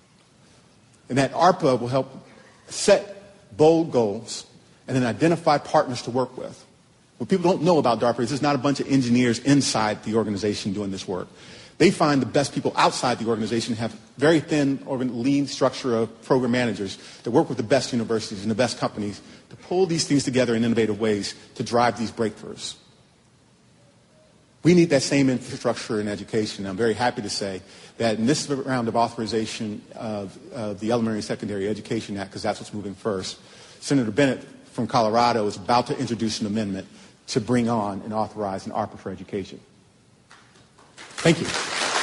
And that ARPA will help set bold goals and then identify partners to work with. What people don't know about DARPA is there's not a bunch of engineers inside the organization doing this work. They find the best people outside the organization, have very thin or lean structure of program managers that work with the best universities and the best companies to pull these things together in innovative ways to drive these breakthroughs. We need that same infrastructure in education. I'm very happy to say that in this round of authorization of the Elementary and Secondary Education Act, because that's what's moving first, Senator Bennett from Colorado is about to introduce an amendment to bring on and authorize an ARPA for education. Thank you.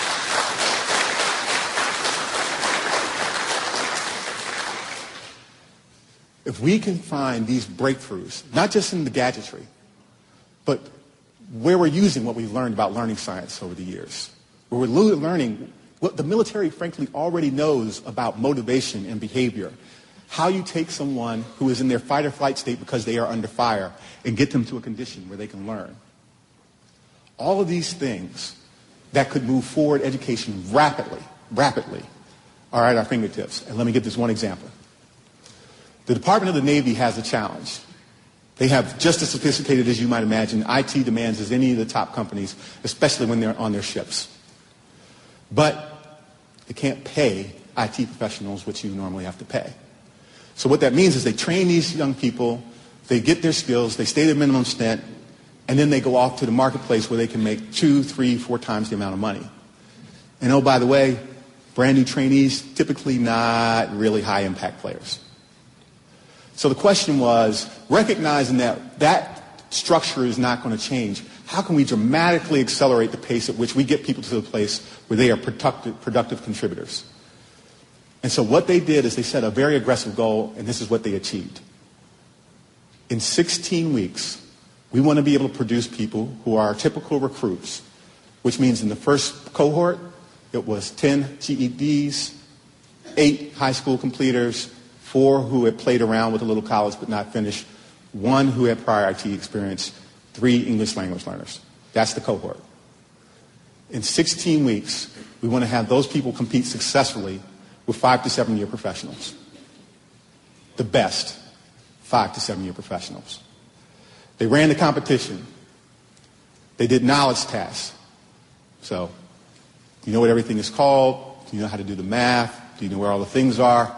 If we can find these breakthroughs, not just in the gadgetry, but where we're using what we've learned about learning science over the years, where we're learning what the military, frankly, already knows about motivation and behavior, how you take someone who is in their fight or flight state because they are under fire and get them to a condition where they can learn. All of these things that could move forward education rapidly, are at our fingertips. And let me give this one example. The Department of the Navy has a challenge. They have just as sophisticated as you might imagine IT demands as any of the top companies, especially when they're on their ships. But they can't pay IT professionals what you normally have to pay. So what that means is they train these young people, they get their skills, they stay their minimum stint, and then they go off to the marketplace where they can make 2, 3, 4 times the amount of money. And oh, by the way, brand new trainees, typically not really high impact players. So the question was, recognizing that structure is not going to change, how can we dramatically accelerate the pace at which we get people to the place where they are productive contributors? And so what they did is they set a very aggressive goal, and this is what they achieved. In 16 weeks, we want to be able to produce people who are typical recruits, which means in the first cohort, it was 10 GEDs, 8 high school completers, 4 who had played around with a little college but not finished, 1 who had prior IT experience, 3 English language learners. That's the cohort. In 16 weeks, we want to have those people compete successfully with 5 to 7 year professionals. The best 5 to 7 year professionals. They ran the competition. They did knowledge tasks. So, you know what everything is called? Do you know how to do the math? Do you know where all the things are?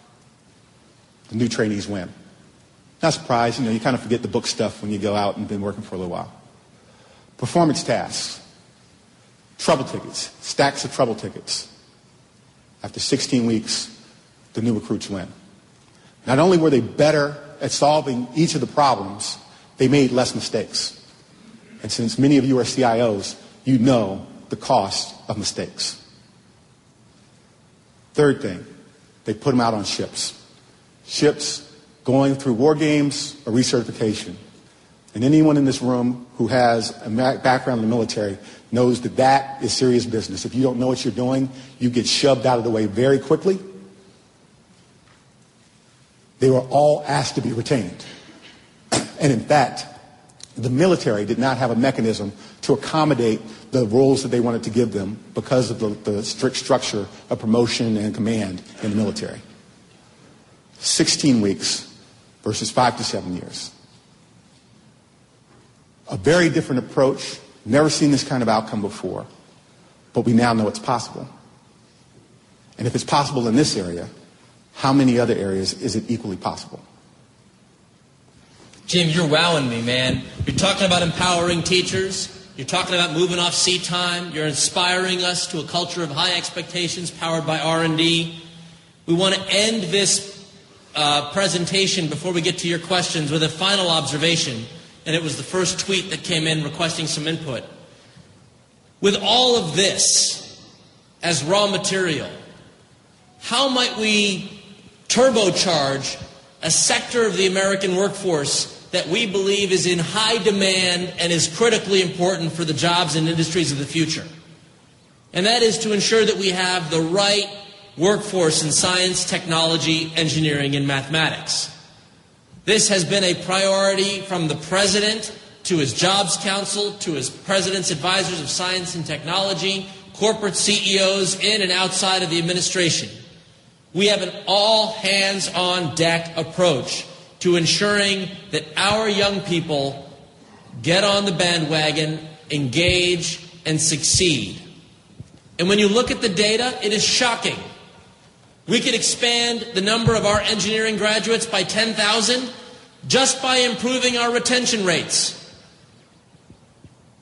The new trainees win. Not surprised, you kind of forget the book stuff when you go out and been working for a little while. Performance tasks. Trouble tickets. Stacks of trouble tickets. After 16 weeks, the new recruits win. Not only were they better at solving each of the problems, they made less mistakes. And since many of you are CIOs, you know the cost of mistakes. Third thing, they put them out on ships. Ships going through war games or recertification. And anyone in this room who has a background in the military knows that that is serious business. If you don't know what you're doing, you get shoved out of the way very quickly. They were all asked to be retained. And in fact, the military did not have a mechanism to accommodate the roles that they wanted to give them because of the strict structure of promotion and command in the military. 16 weeks versus 5 to 7 years. A very different approach. Never seen this kind of outcome before. But we now know it's possible. And if it's possible in this area, how many other areas is it equally possible? Jim, you're wowing me, man. You're talking about empowering teachers. You're talking about moving off seat time. You're inspiring us to a culture of high expectations powered by R&D. We want to end this presentation before we get to your questions with a final observation. And it was the first tweet that came in requesting some input. With all of this as raw material, how might we turbocharge a sector of the American workforce that we believe is in high demand and is critically important for the jobs and industries of the future? And that is to ensure that we have the right workforce in science, technology, engineering, and mathematics. This has been a priority from the President to his Jobs Council, to his President's Advisors of Science and Technology, corporate CEOs in and outside of the administration. We have an all-hands-on-deck approach to ensuring that our young people get on the bandwagon, engage, and succeed. And when you look at the data, it is shocking. We could expand the number of our engineering graduates by 10,000 just by improving our retention rates.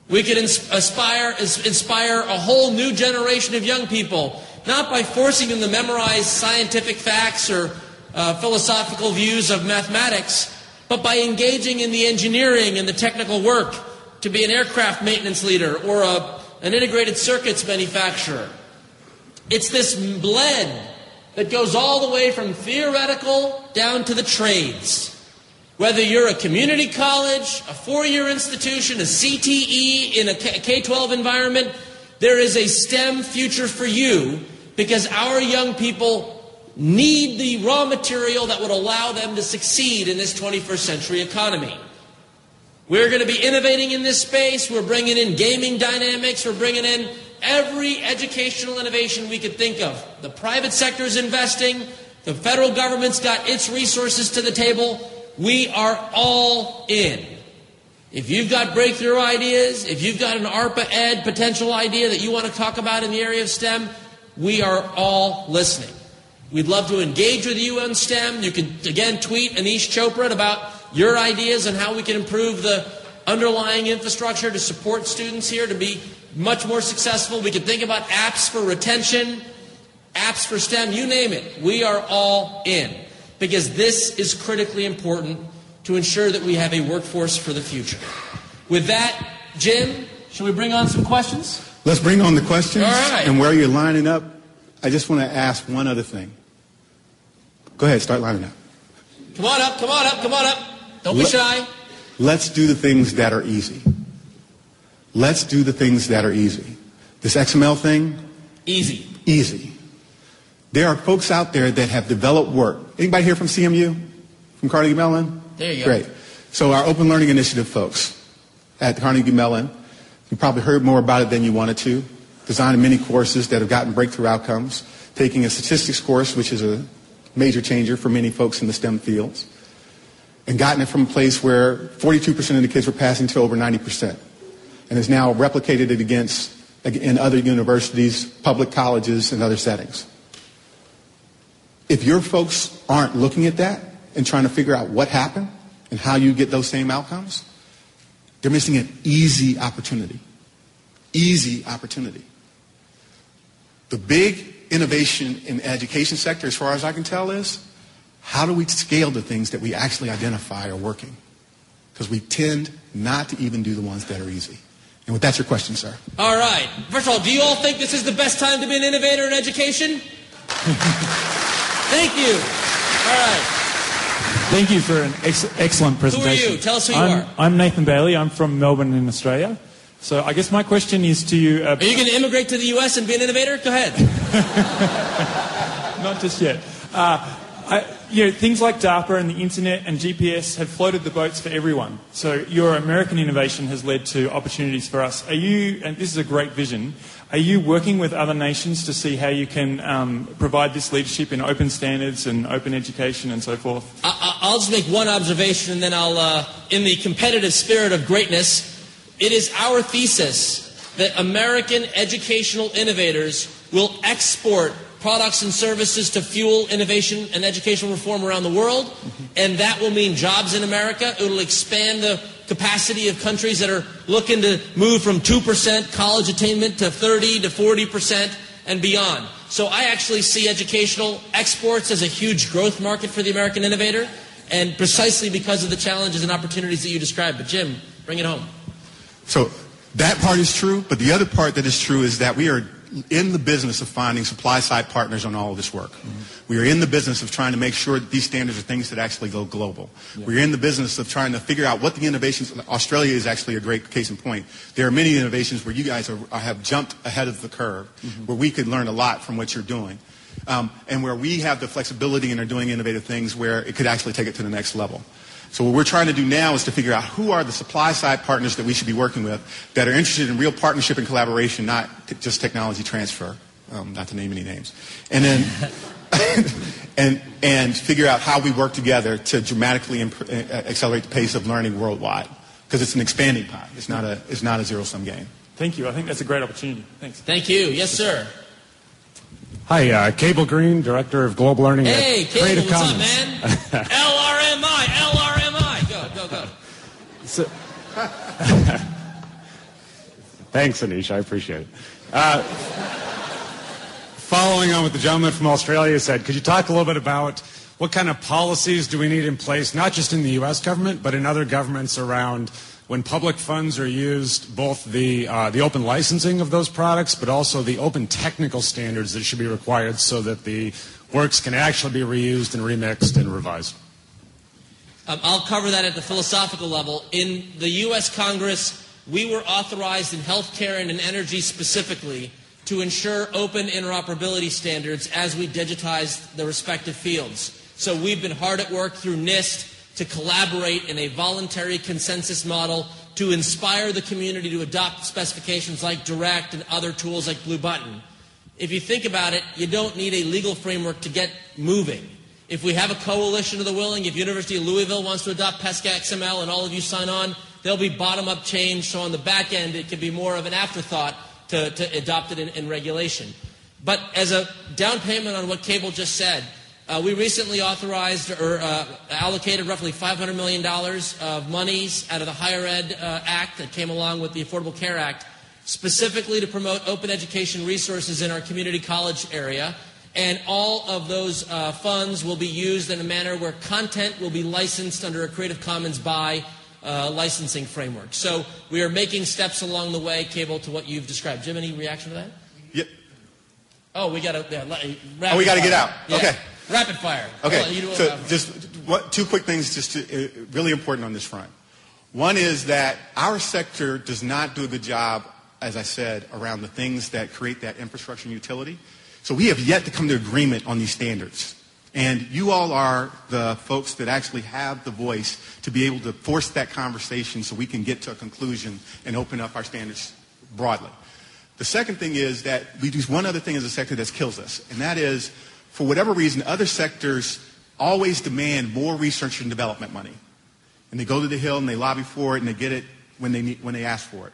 We could inspire a whole new generation of young people, not by forcing them to memorize scientific facts or philosophical views of mathematics, but by engaging in the engineering and the technical work to be an aircraft maintenance leader or an integrated circuits manufacturer. It's this blend that goes all the way from theoretical down to the trades. Whether you're a community college, a four-year institution, a CTE in a K-12 environment, there is a STEM future for you because our young people need the raw material that would allow them to succeed in this 21st century economy. We're going to be innovating in this space. We're bringing in gaming dynamics. We're bringing in every educational innovation we could think of. The private sector is investing. The federal government's got its resources to the table. We are all in. If you've got breakthrough ideas, if you've got an ARPA Ed potential idea that you want to talk about in the area of STEM, we are all listening. We'd love to engage with you on STEM. You can, again, tweet Anish Chopra about your ideas on how we can improve the underlying infrastructure to support students here to be much more successful. We could think about apps for retention, apps for STEM, you name it. We are all in. Because this is critically important to ensure that we have a workforce for the future. With that, Jim, should we bring on some questions? Let's bring on the questions. All right. And where you're lining up, I just want to ask one other thing. Go ahead, start lining up. Come on up, come on up, come on up. Don't be shy. Let's do the things that are easy. Let's do the things that are easy. This XML thing? Easy. Easy. There are folks out there that have developed work. Anybody here from CMU? From Carnegie Mellon? There you go. Great. So our Open Learning Initiative folks at Carnegie Mellon, you probably heard more about it than you wanted to. Designing many courses that have gotten breakthrough outcomes. Taking a statistics course, which is a major changer for many folks in the STEM fields. And gotten it from a place where 42% of the kids were passing to over 90%. And has now replicated it in other universities, public colleges, and other settings. If your folks aren't looking at that and trying to figure out what happened and how you get those same outcomes, they're missing an easy opportunity. Easy opportunity. The big innovation in the education sector, as far as I can tell, is how do we scale the things that we actually identify are working? Because we tend not to even do the ones that are easy. And that's your question, sir. All right. First of all, do you all think this is the best time to be an innovator in education? Thank you. All right. Thank you for an excellent presentation. Who are you? Tell us who you are. I'm Nathan Bailey. I'm from Melbourne in Australia. So I guess my question is to you... are you going to immigrate to the U.S. and be an innovator? Go ahead. Not just yet. Things like DARPA and the internet and GPS have floated the boats for everyone. So your American innovation has led to opportunities for us. Are you, and this is a great vision, are you working with other nations to see how you can provide this leadership in open standards and open education and so forth? I'll just make one observation and then I'll, in the competitive spirit of greatness, it is our thesis that American educational innovators will export products and services to fuel innovation and educational reform around the world, and that will mean jobs in America. It will expand the capacity of countries that are looking to move from 2% college attainment to 30 to 40% and beyond. So I actually see educational exports as a huge growth market for the American innovator, and precisely because of the challenges and opportunities that you described. But Jim, bring it home. So that part is true, but the other part that is true is that we are in the business of finding supply-side partners on all of this work. We are in the business of trying to make sure that these standards are things that actually go global. We're in the business of trying to figure out what the innovations... Australia is actually a great case in point. There are many innovations where you guys have jumped ahead of the curve, where we could learn a lot from what you're doing, and where we have the flexibility and are doing innovative things where it could actually take it to the next level. So what we're trying to do now is to figure out who are the supply-side partners that we should be working with that are interested in real partnership and collaboration, not just technology transfer, not to name any names. And then and figure out how we work together to dramatically accelerate the pace of learning worldwide. Because it's an expanding pie. It's not a zero-sum game. Thank you. I think that's a great opportunity. Thanks. Thank you. Yes, sir. Hi, Cable Green, Director of Global Learning at Creative Commons. What's up, man? LRMI. Go. So, Thanks, Anish. I appreciate it. Following on what the gentleman from Australia said, could you talk a little bit about what kind of policies do we need in place, not just in the U.S. government, but in other governments around when public funds are used, both the open licensing of those products, but also the open technical standards that should be required so that the works can actually be reused and remixed and revised? I'll cover that at the philosophical level. In the U.S. Congress, we were authorized in healthcare and in energy specifically to ensure open interoperability standards as we digitize the respective fields. So we've been hard at work through NIST to collaborate in a voluntary consensus model to inspire the community to adopt specifications like Direct and other tools like Blue Button. If you think about it, you don't need a legal framework to get moving. If we have a coalition of the willing, if University of Louisville wants to adopt PESCA XML and all of you sign on, there'll be bottom-up change, so on the back end it can be more of an afterthought to adopt it in regulation. But as a down payment on what Cable just said, we recently authorized or allocated roughly $500 million of monies out of the Higher Ed Act that came along with the Affordable Care Act, specifically to promote open education resources in our community college area. And all of those funds will be used in a manner where content will be licensed under a Creative Commons by licensing framework. So we are making steps along the way, Cable, to what you've described. Jim, any reaction to that? Yep. Oh, we got to we got to get out. Yeah. Okay. Rapid fire. Okay. So just two quick things, just really important on this front. One is that our sector does not do a good job, as I said, around the things that create that infrastructure and utility. So we have yet to come to agreement on these standards. And you all are the folks that actually have the voice to be able to force that conversation so we can get to a conclusion and open up our standards broadly. The second thing is that we do one other thing as a sector that kills us, and that is, for whatever reason, other sectors always demand more research and development money. And they go to the Hill and they lobby for it and they get it when they ask for it.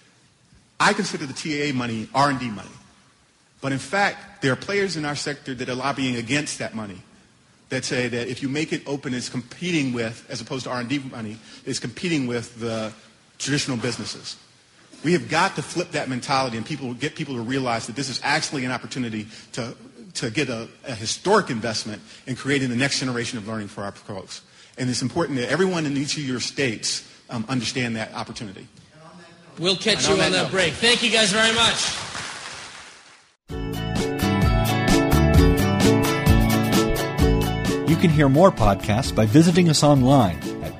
I consider the TAA money R&D money. But in fact, there are players in our sector that are lobbying against that money, that say that if you make it open, it's competing with, as opposed to R&D money, it's competing with the traditional businesses. We have got to flip that mentality and get people to realize that this is actually an opportunity to get a historic investment in creating the next generation of learning for our folks. And it's important that everyone in each of your states understand that opportunity. We'll catch you on that break. Thank you guys very much. You can hear more podcasts by visiting us online at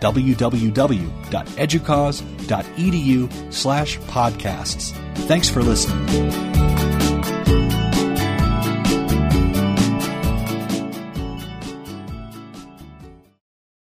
www.educause.edu/podcasts. Thanks for listening.